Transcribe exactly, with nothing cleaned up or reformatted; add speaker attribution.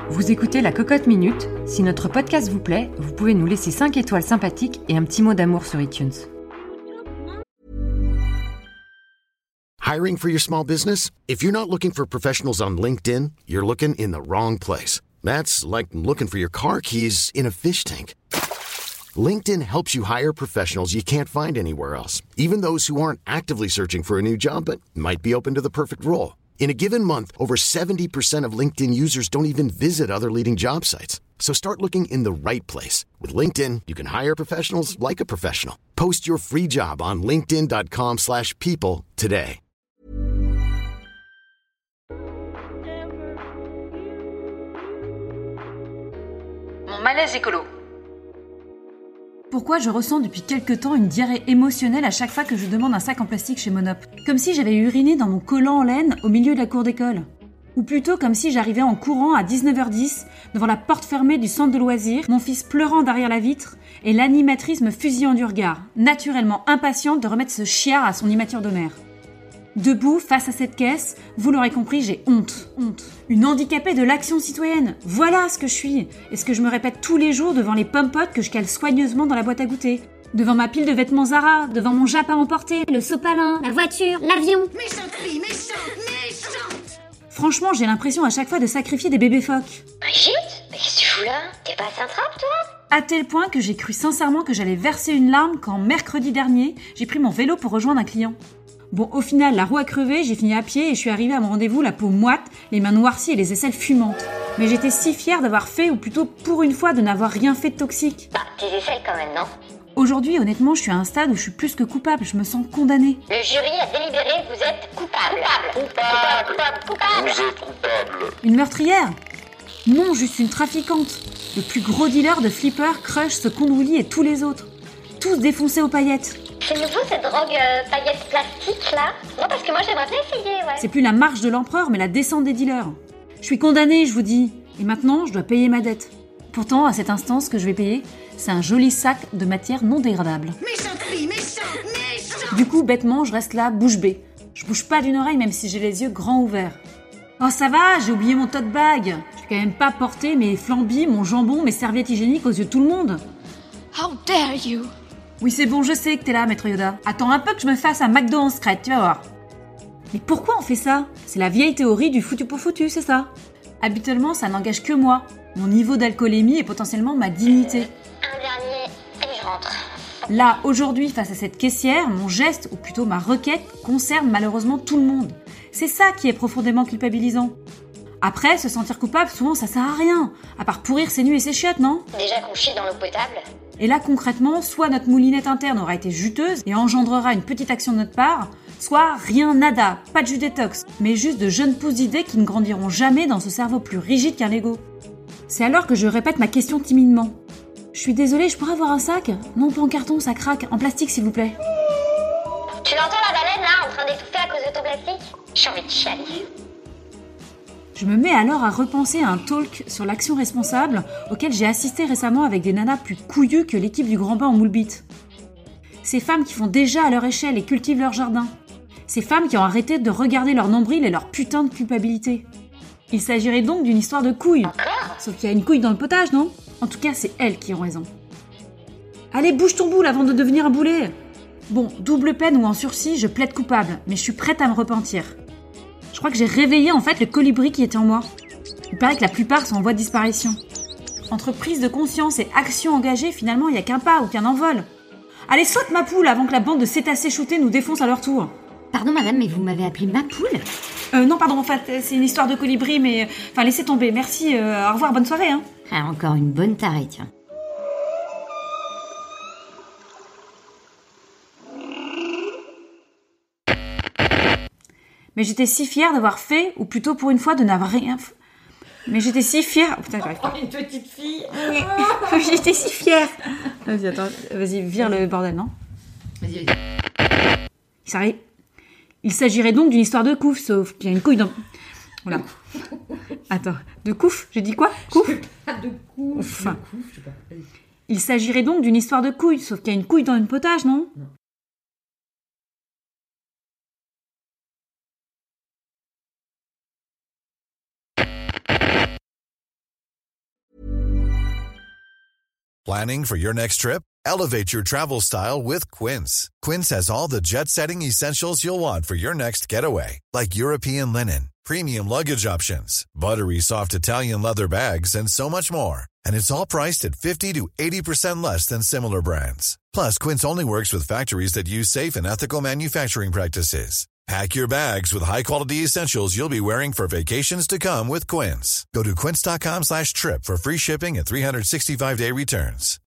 Speaker 1: Vous écoutez La Cocotte Minute. Si notre podcast vous plaît, vous pouvez nous laisser cinq étoiles sympathiques et un petit mot d'amour sur iTunes.
Speaker 2: Hiring for your small business? If you're not looking for professionals on LinkedIn, you're looking in the wrong place. That's like looking for your car keys in a fish tank. LinkedIn helps you hire professionals you can't find anywhere else, even those who aren't actively searching for a new job but might be open to the perfect role. In a given month, over seventy percent of LinkedIn users don't even visit other leading job sites. So start looking in the right place. With LinkedIn, you can hire professionals like a professional. Post your free job on linkedin.com slash people today.
Speaker 3: Mon malaise écolo.
Speaker 4: Pourquoi je ressens depuis quelque temps une diarrhée émotionnelle à chaque fois que je demande un sac en plastique chez Monop ? Comme si j'avais uriné dans mon collant en laine au milieu de la cour d'école. Ou plutôt comme si j'arrivais en courant à dix-neuf heures dix devant la porte fermée du centre de loisirs, mon fils pleurant derrière la vitre et l'animatrice me fusillant du regard, naturellement impatiente de remettre ce chiard à son immature de mère. Debout, face à cette caisse, vous l'aurez compris, j'ai honte. Honte. Une handicapée de l'action citoyenne. Voilà ce que je suis. Et ce que je me répète tous les jours devant les pommes-potes que je cale soigneusement dans la boîte à goûter. Devant ma pile de vêtements Zara, devant mon Jap à emporter,
Speaker 5: le sopalin, la voiture, l'avion.
Speaker 6: Méchanterie, méchante, méchante.
Speaker 4: Franchement, j'ai l'impression à chaque fois de sacrifier des bébés phoques.
Speaker 5: Brigitte, mais qu'est-ce que tu fous là ? T'es pas Saint-Trappe, toi ?
Speaker 4: À tel point que j'ai cru sincèrement que j'allais verser une larme quand, mercredi dernier, j'ai pris mon vélo pour rejoindre un client. Bon, au final, la roue a crevé, j'ai fini à pied et je suis arrivée à mon rendez-vous la peau moite, les mains noircies et les aisselles fumantes. Mais j'étais si fière d'avoir fait, ou plutôt pour une fois de n'avoir rien fait de toxique.
Speaker 5: Bah, tes aisselles quand même, non ?
Speaker 4: Aujourd'hui, honnêtement, je suis à un stade où je suis plus que coupable, je me sens condamnée.
Speaker 5: Le jury a délibéré, vous êtes coupable.
Speaker 6: Coupable.
Speaker 5: Coupable. Coupable. Coupable.
Speaker 6: Vous êtes coupable.
Speaker 4: Une meurtrière ? Non, juste une trafiquante. Le plus gros dealer de Flipper, Crush, ce Condouli et tous les autres. Tous défoncés aux paillettes.
Speaker 5: C'est nouveau cette drogue euh, paillettes plastiques là ? Non, parce que moi j'aimerais bien essayer, ouais.
Speaker 4: C'est plus la marche de l'empereur, mais la descente des dealers. Je suis condamnée, je vous dis. Et maintenant, je dois payer ma dette. Pourtant, à cet instant, ce que je vais payer, c'est un joli sac de matière non dégradable.
Speaker 6: Méchanterie, méchante, méchante.
Speaker 4: Du coup, bêtement, je reste là, bouche bée. Je bouge pas d'une oreille, même si j'ai les yeux grands ouverts. Oh, ça va, j'ai oublié mon tote bag. Je vais quand même pas porter mes flambis, mon jambon, mes serviettes hygiéniques aux yeux de tout le monde.
Speaker 3: How dare you?
Speaker 4: Oui, c'est bon, je sais que t'es là, maître Yoda. Attends un peu que je me fasse un McDo en secret, tu vas voir. Mais pourquoi on fait ça ? C'est la vieille théorie du foutu pour foutu, c'est ça ? Habituellement, ça n'engage que moi, mon niveau d'alcoolémie et potentiellement ma dignité.
Speaker 5: Un dernier et je rentre.
Speaker 4: Là, aujourd'hui, face à cette caissière, mon geste, ou plutôt ma requête, concerne malheureusement tout le monde. C'est ça qui est profondément culpabilisant. Après, se sentir coupable, souvent ça sert à rien, à part pourrir ses nuits et ses chiottes, non ?
Speaker 5: Déjà qu'on chie dans l'eau potable.
Speaker 4: Et là, concrètement, soit notre moulinette interne aura été juteuse et engendrera une petite action de notre part, soit rien, nada, pas de jus détox, mais juste de jeunes pousses d'idées qui ne grandiront jamais dans ce cerveau plus rigide qu'un Lego. C'est alors que je répète ma question timidement. Je suis désolée, je pourrais avoir un sac ? Non, pas en carton, ça craque. En plastique, s'il vous plaît.
Speaker 5: Tu l'entends la baleine là, en train d'étouffer à cause de ton plastique ? J'ai envie de chialer.
Speaker 4: Je me mets alors à repenser à un talk sur l'action responsable auquel j'ai assisté récemment avec des nanas plus couillues que l'équipe du Grand Bain en moule bite. Ces femmes qui font déjà à leur échelle et cultivent leur jardin. Ces femmes qui ont arrêté de regarder leur nombril et leur putain de culpabilité. Il s'agirait donc d'une histoire de couilles. Sauf qu'il y a une couille dans le potage, non ? En tout cas, c'est elles qui ont raison. Allez, bouge ton boule avant de devenir un boulet. Bon, double peine ou en sursis, je plaide coupable, mais je suis prête à me repentir. Je crois que j'ai réveillé en fait le colibri qui était en moi. Il paraît que la plupart sont en voie de disparition. Entre prise de conscience et action engagée, finalement, il n'y a qu'un pas ou qu'un envol. Allez, saute ma poule avant que la bande de cétacés shootés nous défonce à leur tour.
Speaker 7: Pardon madame, mais vous m'avez appelé ma poule ?
Speaker 4: Euh, non, pardon, en fait, c'est une histoire de colibri, mais... Enfin, laissez tomber, merci, euh, au revoir, bonne soirée, hein.
Speaker 7: Ah, encore une bonne tarée, tiens.
Speaker 4: Mais j'étais si fière d'avoir fait, ou plutôt pour une fois de n'avoir rien fait. Mais j'étais si fière... Oh, putain, j'arrive pas.
Speaker 7: Une petite fille.
Speaker 4: J'étais si fière. Vas-y, attends, vas-y, vire le bordel, non ?
Speaker 7: Vas-y, vas-y.
Speaker 4: Il s'arrête. Il s'agirait donc d'une histoire de couf, sauf qu'il y a une couille dans... Voilà. Attends, de couf ? J'ai dit quoi ? Couf ?
Speaker 7: Pas de couf.
Speaker 4: Enfin.
Speaker 7: De couf, je sais pas. Vas-y.
Speaker 4: Il s'agirait donc d'une histoire de couille, sauf qu'il y a une couille dans une potage, non ?
Speaker 7: Non.
Speaker 8: Planning for your next trip? Elevate your travel style with Quince. Quince has all the jet-setting essentials you'll want for your next getaway, like European linen, premium luggage options, buttery soft Italian leather bags, and so much more. And it's all priced at fifty to eighty percent less than similar brands. Plus, Quince only works with factories that use safe and ethical manufacturing practices. Pack your bags with high-quality essentials you'll be wearing for vacations to come with Quince. Go to quince.com slash trip for free shipping and three sixty-five day returns.